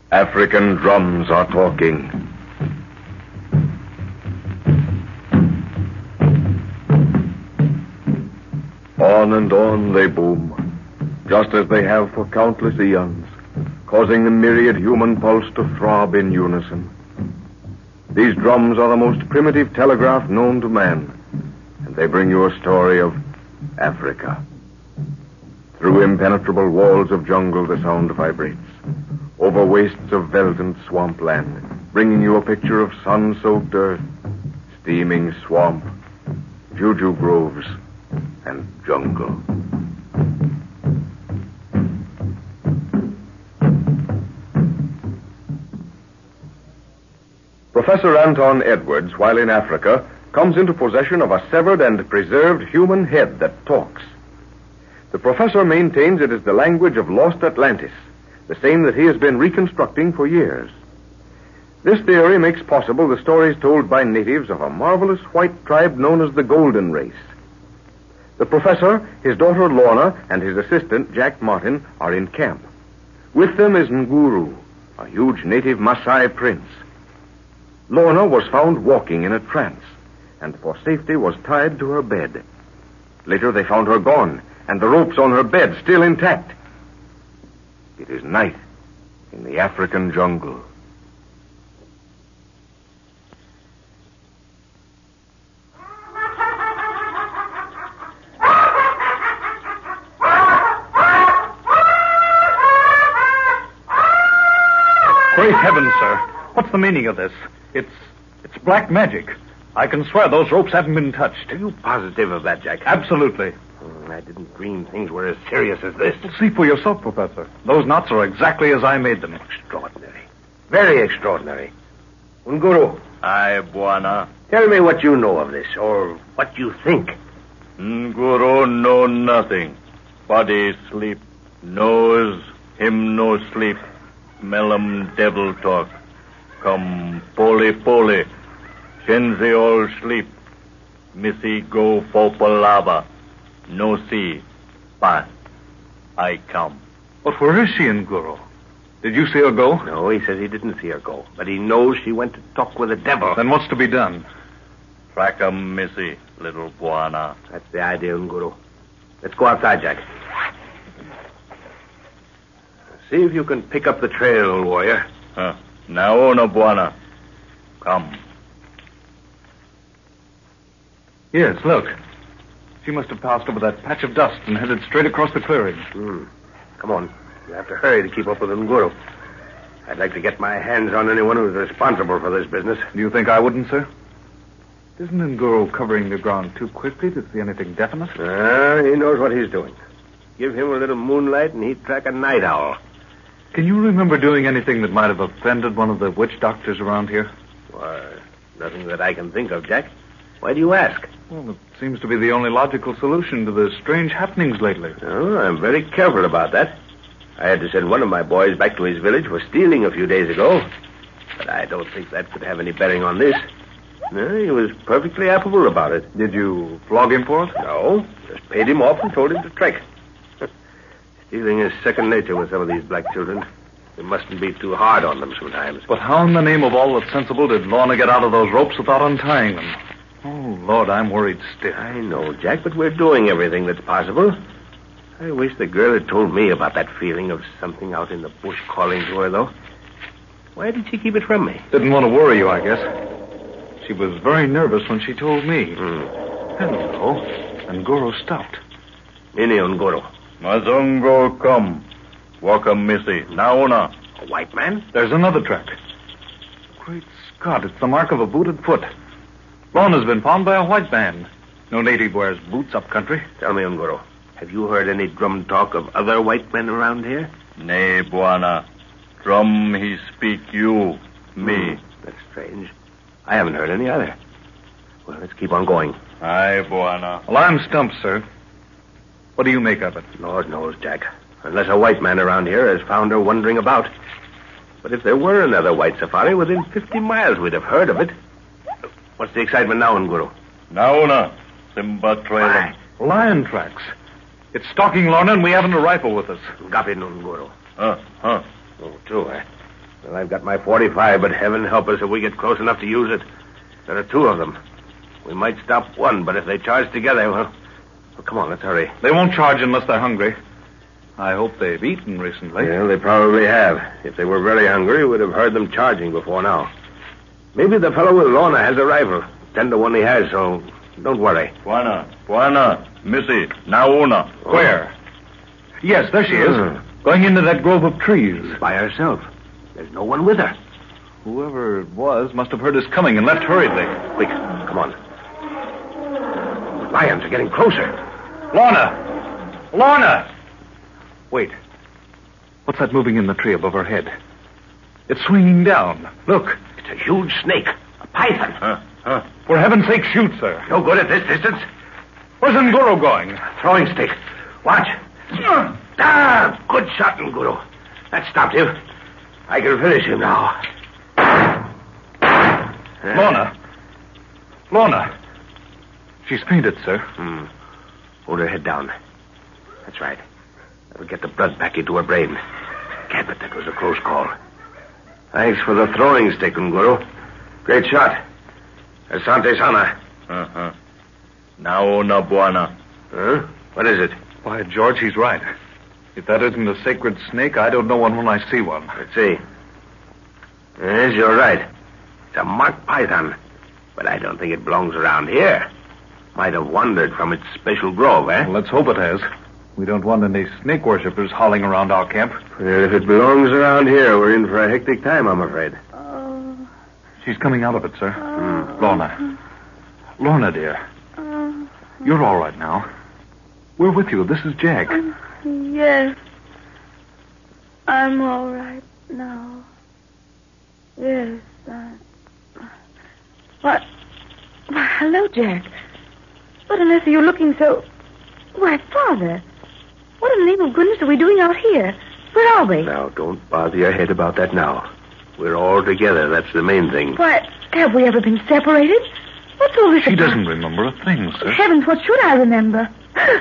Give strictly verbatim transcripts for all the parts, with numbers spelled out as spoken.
African drums are talking. On and on they boom, just as they have for countless eons, causing the myriad human pulse to throb in unison. These drums are the most primitive telegraph known to man, and they bring you a story of Africa. Through impenetrable walls of jungle the sound vibrates, over wastes of veldt and swampland, bringing you a picture of sun-soaked earth, steaming swamp, juju groves, and jungle. Professor Anton Edwards, while in Africa, comes into possession of a severed and preserved human head that talks. The professor maintains it is the language of lost Atlantis, the same that he has been reconstructing for years. This theory makes possible the stories told by natives of a marvelous white tribe known as the Golden Race. The professor, his daughter Lorna, and his assistant, Jack Martin, are in camp. With them is Nguru, a huge native Maasai prince. Lorna was found walking in a trance, and for safety was tied to her bed. Later they found her gone, and the ropes on her bed still intact. It is night in the African jungle. Great heavens, sir. What's the meaning of this? It's it's black magic. I can swear those ropes haven't been touched. Are you positive of that, Jack? Absolutely. Mm, I didn't dream things were as serious as this. See for yourself, Professor. Those knots are exactly as I made them. Extraordinary. Very extraordinary. Nguru. Aye, Bwana. Tell me what you know of this, or what you think. Nguru know nothing. Body sleep. Nose, him no sleep. Smell 'em devil talk. Come, pole pole. Shenzi all sleep. Missy go for palava. No see. Pass. I come. But where is she, Nguru? Did you see her go? No, he says he didn't see her go. But he knows she went to talk with the devil. Then what's to be done? Track 'em, Missy, little Bwana. That's the idea, Nguru. Let's go outside, Jack. See if you can pick up the trail, old warrior. Huh. Now, no, Bwana. Come. Yes, look. She must have passed over that patch of dust and headed straight across the clearing. Hmm. Come on. You have to hurry to keep up with Nguru. I'd like to get my hands on anyone who's responsible for this business. Do you think I wouldn't, sir? Isn't Nguru covering the ground too quickly to see anything definite? Ah, he knows what he's doing. Give him a little moonlight and he'd track a night owl. Can you remember doing anything that might have offended one of the witch doctors around here? Why, nothing that I can think of, Jack. Why do you ask? Well, it seems to be the only logical solution to the strange happenings lately. Oh, I'm very careful about that. I had to send one of my boys back to his village for stealing a few days ago. But I don't think that could have any bearing on this. No, he was perfectly affable about it. Did you flog him for it? No, just paid him off and told him to trek. Stealing is second nature with some of these black children. We mustn't be too hard on them sometimes. But how in the name of all that's sensible did Lorna get out of those ropes without untying them? Oh, Lord, I'm worried still. I know, Jack, but we're doing everything that's possible. I wish the girl had told me about that feeling of something out in the bush calling to her, though. Why did she keep it from me? Didn't want to worry you, I guess. She was very nervous when she told me. Hmm. Hello. Nguru stopped. Nini Nguru. Mazongo come. Welcome, Missy. Nauna. A white man? There's another track. Great Scott, it's the mark of a booted foot. Lorna's been found by a white man. No native wears boots up country. Tell me, Nguru, have you heard any drum talk of other white men around here? Nay, Bwana. Drum he speak you, me. Hmm, that's strange. I haven't heard any either. Well, let's keep on going. Aye, Bwana. Well, I'm stumped, sir. What do you make of it? Lord knows, Jack. Unless a white man around here has found her wandering about. But if there were another white safari within fifty miles, we'd have heard of it. What's the excitement now, Nguru? Nauna. Simba trailer. Lion tracks. It's stalking Lorna, and we haven't a rifle with us. Gapi Nguru. Huh, huh. Oh, true, eh? Well, I've got my forty-five, but heaven help us if we get close enough to use it. There are two of them. We might stop one, but if they charge together, well... well come on, let's hurry. They won't charge unless they're hungry. I hope they've eaten recently. Well, they probably have. If they were very hungry, we'd have heard them charging before now. Maybe the fellow with Lorna has a rifle. Ten to one he has, so don't worry. Buana, Buana, Missy, Nauna. Oh. Where? Yes, there she is. Hmm. Going into that grove of trees. By herself. There's no one with her. Whoever it was must have heard us coming and left hurriedly. Quick, come on. The lions are getting closer. Lorna! Lorna! Wait. What's that moving in the tree above her head? It's swinging down. Look. It's a huge snake. A python. Huh? Huh? For heaven's sake, shoot, sir. No good at this distance. Where's Nguru going? Throwing stick. Watch. Ah, good shot, Nguru. That stopped him. I can finish him now. Lorna. Lorna. She's fainted, sir. Hmm. Hold her head down. That's right. That'll get the blood back into her brain. Can't but that was a close call. Thanks for the throwing stick, Nguru. Great shot. Asante Sana. Uh-huh. Nauna, Buana. Huh? What is it? By George, he's right. If that isn't a sacred snake, I don't know one when I see one. Let's see. Yes, you're right. It's a marked python. But I don't think it belongs around here. Might have wandered from its special grove, eh? Well, let's hope it has. We don't want any snake worshippers hauling around our camp. Well, if it belongs around here, we're in for a hectic time, I'm afraid. Oh. She's coming out of it, sir. Hmm. Lorna. Lorna, dear. Oh. You're all right now. We're with you. This is Jack. Yes. I'm all right now. Yes. I... What? Why, hello, Jack. What on earth are you looking so... Why, Father. What in the name of goodness are we doing out here? Where are we? Now, don't bother your head about that now. We're all together. That's the main thing. Why, have we ever been separated? What's all this She about? doesn't remember a thing, sir. Heavens, what should I remember?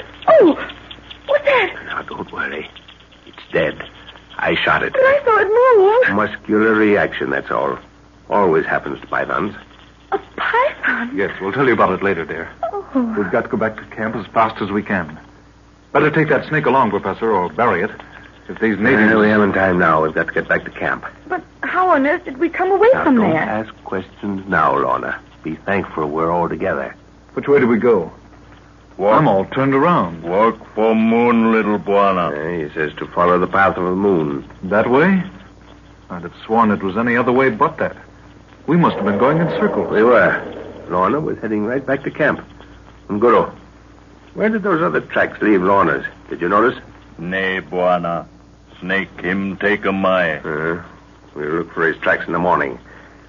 Oh! What's that? Now, don't worry. It's dead. I shot it. But I saw it move. Muscular reaction, that's all. Always happens to pythons. A python? Yes, we'll tell you about it later, dear. Oh. We've got to go back to camp as fast as we can. Better take that snake along, Professor, or bury it. If these natives... Uh, we haven't time now. We've got to get back to camp. But how on earth did we come away Now, from don't there? ask questions now, Lorna. Be thankful we're all together. Which way do we go? Walk, I'm all turned around. walk for moon, little Buana. Uh, he says to follow the path of the moon. That way? I'd have sworn it was any other way but that. We must have been going in circles. We were. Lorna was heading right back to camp. Nguru, where did those other tracks leave Lorna's? Did you notice? Nay, Buana. Snake him take a my. Uh, we'll look for his tracks in the morning.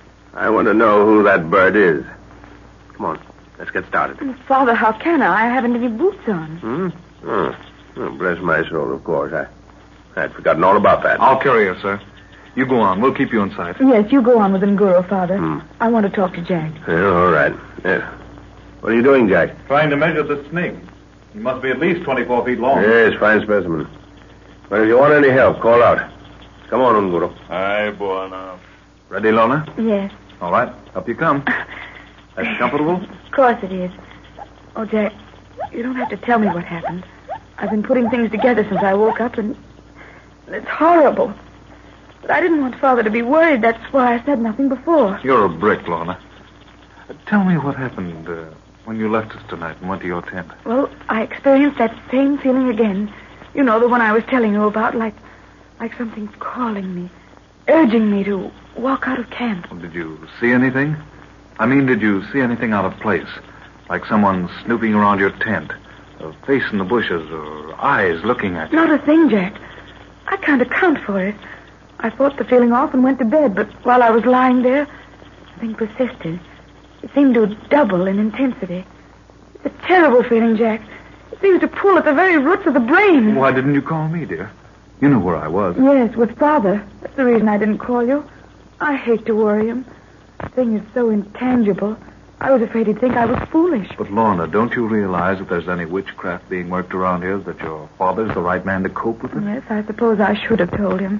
I want to know who that bird is. Come on, let's get started. Father, how can I? I haven't any boots on. Hmm? Oh, oh, bless my soul, of course. I, I'd forgotten all about that. I'll carry her, sir. You go on. We'll keep you in sight. Yes, you go on with Nguru, Father. Hmm. I want to talk to Jack. Yeah, all right. Yeah. What are you doing, Jack? Trying to measure the snake. He must be at least twenty-four feet long. Yes, fine specimen. But if you want any help, call out. Come on, Nguru. Aye, Buana. Ready, Lorna? Yes. All right. Up you come. That's comfortable? Of course it is. Oh, Jack, you don't have to tell me what happened. I've been putting things together since I woke up, and it's horrible. But I didn't want Father to be worried. That's why I said nothing before. You're a brick, Lorna. Uh, tell me what happened uh, when you left us tonight and went to your tent. Well, I experienced that same feeling again. You know, the one I was telling you about, like, like something calling me, urging me to walk out of camp. Well, did you see anything? I mean, did you see anything out of place? Like someone snooping around your tent, a face in the bushes, or eyes looking at you? Not a thing, Jack. I can't account for it. I fought the feeling off and went to bed, but while I was lying there, the thing persisted. It seemed to double in intensity. It's a terrible feeling, Jack. It seems to pull at the very roots of the brain. Why didn't you call me, dear? You knew where I was. Yes, with Father. That's the reason I didn't call you. I hate to worry him. The thing is so intangible. I was afraid he'd think I was foolish. But, Lorna, don't you realize if there's any witchcraft being worked around here, that your father's the right man to cope with it? Yes, I suppose I should have told him.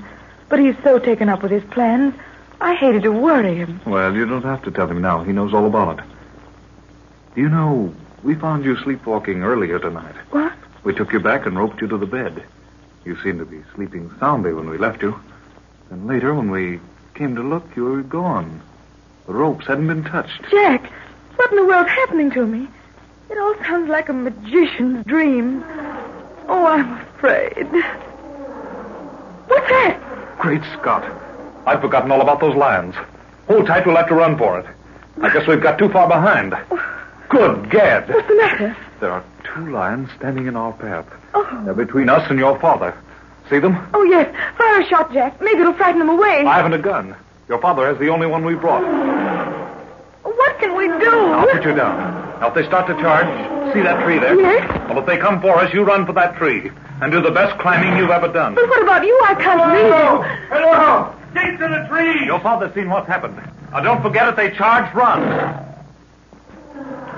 But he's so taken up with his plans, I hated to worry him. Well, you don't have to tell him now. He knows all about it. Do you know, we found you sleepwalking earlier tonight. What? We took you back and roped you to the bed. You seemed to be sleeping soundly when we left you. And later, when we came to look, you were gone. The ropes hadn't been touched. Jack, what in the world's happening to me? It all sounds like a magician's dream. Oh, I'm afraid. What's that? Great Scott. I'd forgotten all about those lions. Hold tight, we'll have to run for it. I guess we've got too far behind. Good gad. What's the matter? There are two lions standing in our path. Oh. They're between us and your father. See them? Oh, yes. Fire a shot, Jack. Maybe it'll frighten them away. I haven't a gun. Your father has the only one we brought. What can we do? I'll put you down. Now, if they start to charge, see that tree there? Yes. Well, if they come for us, you run for that tree. And do the best climbing you've ever done. But what about you? I can't leave you. Hello! Take to the tree! Your father's seen what's happened. Now, don't forget, if they charge, run.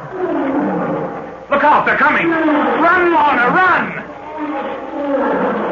Look out, they're coming. Run, Lorna, run!